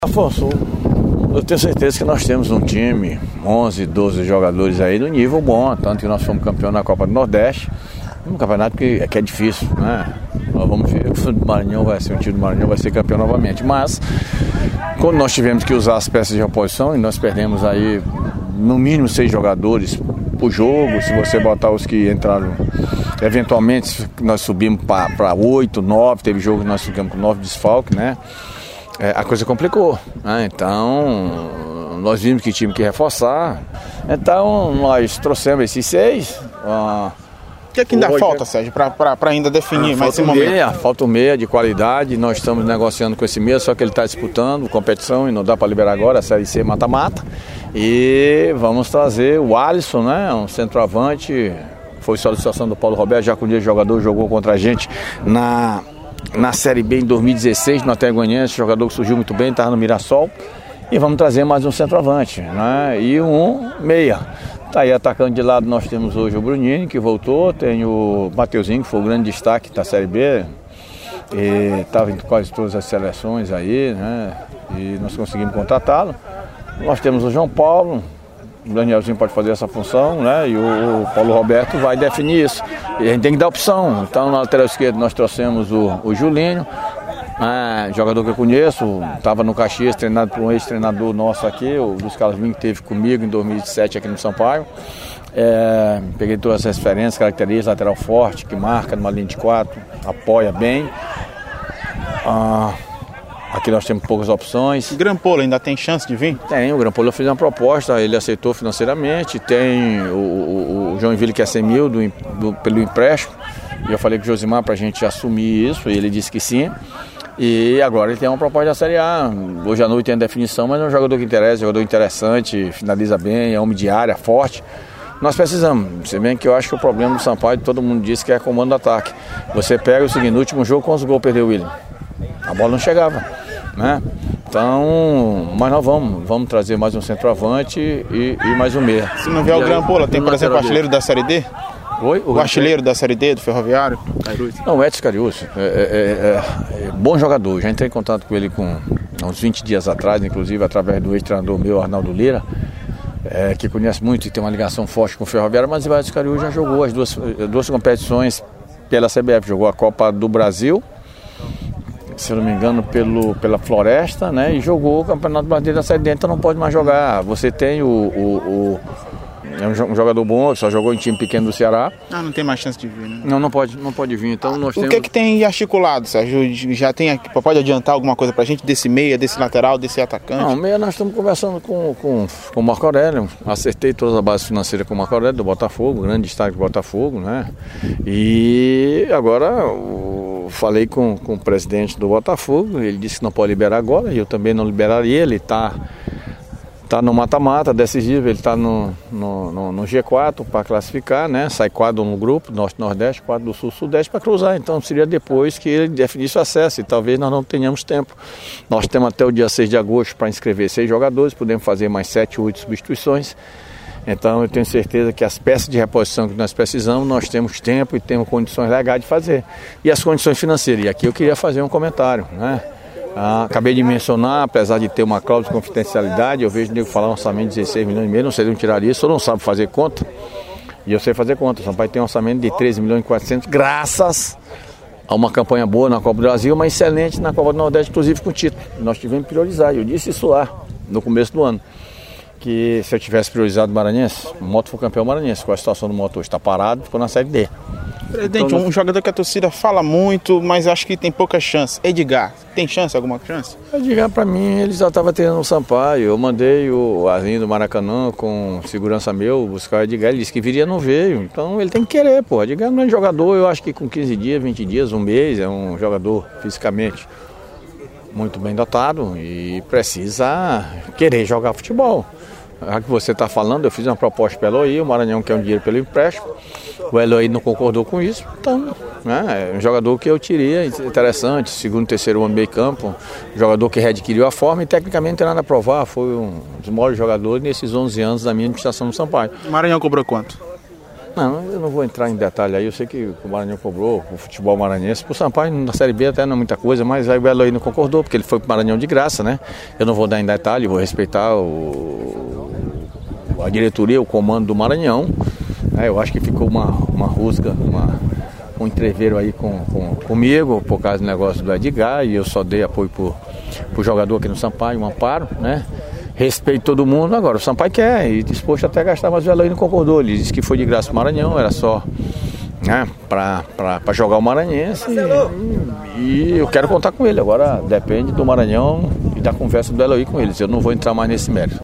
Afonso, eu tenho certeza que nós temos um time, 11, 12 jogadores aí do nível bom, tanto que nós fomos campeão na Copa do Nordeste, um campeonato que é difícil, né? Nós vamos ver, o do Maranhão vai ser, o time do Maranhão vai ser campeão novamente, mas quando nós tivemos que usar as peças de reposição e nós perdemos aí no mínimo 6 jogadores por jogo, se você botar os que entraram, eventualmente nós subimos para 8, 9, teve jogo que nós ficamos com 9 desfalques, né? A coisa complicou, né? Então nós vimos que time que reforçar, então nós trouxemos esses 6. O que ainda falta, Sérgio, para ainda definir mais esse momento? Falta um meia de qualidade, nós estamos negociando com esse meia, só que ele está disputando competição e não dá para liberar agora, a Série C mata-mata. E vamos trazer o Alisson, né? Um centroavante, foi solicitação do Paulo Roberto, já que um dia o jogador jogou contra a gente na Série B em 2016, no Atlético Goianiense, jogador que surgiu muito bem, estava no Mirassol. E vamos trazer mais um centroavante, né? E um meia. Tá aí atacando de lado, nós temos hoje o Bruninho, que voltou, tem o Mateuzinho, que foi o grande destaque da Série B, e estava em quase todas as seleções aí, né? E nós conseguimos contratá-lo. Nós temos o João Paulo, o Danielzinho pode fazer essa função, né? E o Paulo Roberto vai definir isso. E a gente tem que dar opção. Então na lateral esquerda nós trouxemos o Julinho, jogador que eu conheço, estava no Caxias, treinado por um ex-treinador nosso aqui, o Luiz Carlos Vinho, que esteve comigo em 2007 aqui no Sampaio. Peguei todas as referências, características, lateral forte, que marca numa linha de 4, apoia bem. Aqui nós temos poucas opções. O Grampolo ainda tem chance de vir? Tem, o Grampolo eu fiz uma proposta, ele aceitou financeiramente. Tem o Joinville que é 100 mil pelo empréstimo. E eu falei com o Josimar para a gente assumir isso, e ele disse que sim. E agora ele tem uma proposta da Série A. Hoje à noite tem a definição, mas é um jogador que interessa, jogador interessante, finaliza bem, é homem de área, forte. Nós precisamos. Se bem que eu acho que o problema do Sampaio, todo mundo disse que é comando do ataque. Você pega o seguinte, no último jogo, quantos gols perdeu o William? A bola não chegava, né? Então, mas nós vamos trazer mais um centroavante e mais um meia. Se não vier o Grampolo, tem, por exemplo, o artilheiro da Série D? Oi? O artilheiro da Série D, do Ferroviário? Não, o Edson Cariúcio é bom jogador. Já entrei em contato com ele há uns 20 dias atrás, inclusive através do ex-treinador meu, Arnaldo Lira, que conhece muito e tem uma ligação forte com o Ferroviário, mas o Edson Cariúcio já jogou as duas competições pela CBF. Jogou a Copa do Brasil, se eu não me engano, pela Floresta, né? E jogou o Campeonato Brasileiro da Série D, então não pode mais jogar. Você tem é um jogador bom, só jogou em time pequeno do Ceará. Não tem mais chance de vir, né? Não pode vir. Então nós temos... O que tem articulado, Sérgio? Já tem, pode adiantar alguma coisa pra gente desse meia, desse lateral, desse atacante? Não, meia nós estamos conversando com o Marco Aurélio. Acertei toda a base financeira com o Marco Aurélio do Botafogo, grande destaque do Botafogo, né? E agora falei com o presidente do Botafogo, ele disse que não pode liberar agora, e eu também não liberaria. Ele está no mata-mata decisivo, ele está no G4 para classificar, né? Sai 4 no grupo, Norte-Nordeste, 4 do Sul-Sudeste para cruzar. Então seria depois que ele definisse o acesso, e talvez nós não tenhamos tempo. Nós temos até o dia 6 de agosto para inscrever 6 jogadores, podemos fazer mais 7, 8 substituições. Então eu tenho certeza que as peças de reposição que nós precisamos, nós temos tempo e temos condições legais de fazer. E as condições financeiras, e aqui eu queria fazer um comentário, né? Acabei de mencionar, apesar de ter uma cláusula de confidencialidade, eu vejo o nego falar um orçamento de 16 milhões e meio, não sei de onde tirar isso, eu não sabe fazer conta, e eu sei fazer conta. O Sampaio tem um orçamento de 13 milhões e 400, graças a uma campanha boa na Copa do Brasil, mas excelente na Copa do Nordeste, inclusive com título. Nós tivemos que priorizar, eu disse isso lá, no começo do ano, que se eu tivesse priorizado o Maranhense, o Moto foi campeão maranhense. Com a situação do Moto hoje, está parado, ficou na Série D. Presidente, um jogador que a torcida fala muito, mas acho que tem pouca chance. Edgar, tem chance, alguma chance? Edgar, para mim, ele já estava treinando no Sampaio. Eu mandei o Arlindo do Maracanã com segurança meu buscar o Edgar. Ele disse que viria, não veio. Então ele tem que querer, pô. Edgar não é um jogador, eu acho que com 15 dias, 20 dias, um mês, é um jogador fisicamente muito bem dotado e precisa querer jogar futebol. Já que você está falando, eu fiz uma proposta para o Eloy, o Maranhão quer um dinheiro pelo empréstimo, o Eloy não concordou com isso, então é um jogador que eu tirei, interessante, segundo, terceiro ano meio campo, um jogador que readquiriu a forma e tecnicamente não tem nada a provar, foi um dos maiores jogadores nesses 11 anos da minha administração no Sampaio. O Maranhão cobrou quanto? Não, eu não vou entrar em detalhe aí, eu sei que o Maranhão cobrou, o futebol maranhense, pro Sampaio na Série B até não é muita coisa, mas aí o Eloy não concordou, porque ele foi pro Maranhão de graça, né? Eu não vou dar em detalhe, vou respeitar a diretoria, o comando do Maranhão, né? Eu acho que ficou uma rusga, um entreveiro aí comigo, por causa do negócio do Edgar, e eu só dei apoio pro jogador aqui no Sampaio, um amparo, né? Respeito todo mundo. Agora o Sampaio quer e disposto até a gastar, mas o Eloy não concordou. Ele disse que foi de graça o Maranhão, era só, né, para jogar o Maranhense e eu quero contar com ele. Agora depende do Maranhão e da conversa do Eloy com eles. Eu não vou entrar mais nesse mérito.